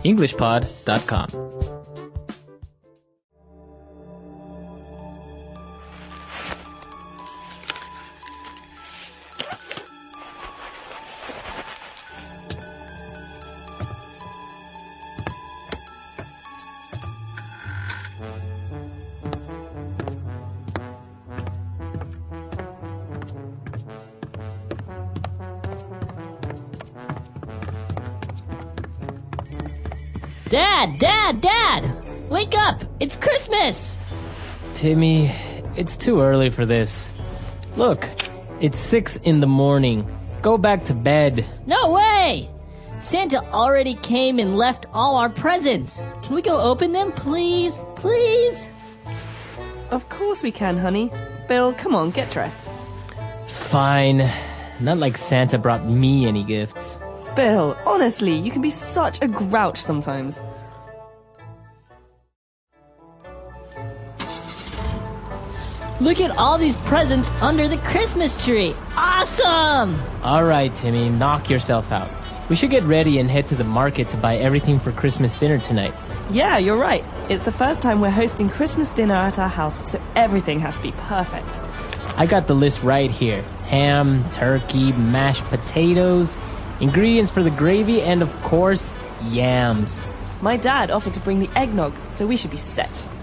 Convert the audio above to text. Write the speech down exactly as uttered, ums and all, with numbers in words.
english pod dot com. Dad, Dad, Dad! Wake up! It's Christmas! Timmy, it's too early for this. Look, it's six in the morning. Go back to bed. No way! Santa already came and left all our presents. Can we go open them, please? Please? Of course we can, honey. Bill, come on, get dressed. Fine. Not like Santa brought me any gifts. Bill, honestly, you can be such a grouch sometimes. Look at all these presents under the Christmas tree. Awesome! All right, Timmy, knock yourself out. We should get ready and head to the market to buy everything for Christmas dinner tonight. Yeah, you're right. It's the first time we're hosting Christmas dinner at our house, so everything has to be perfect. I got the list right here. Ham, turkey, mashed potatoes, ingredients for the gravy, and of course, yams. My dad offered to bring the eggnog, so we should be set.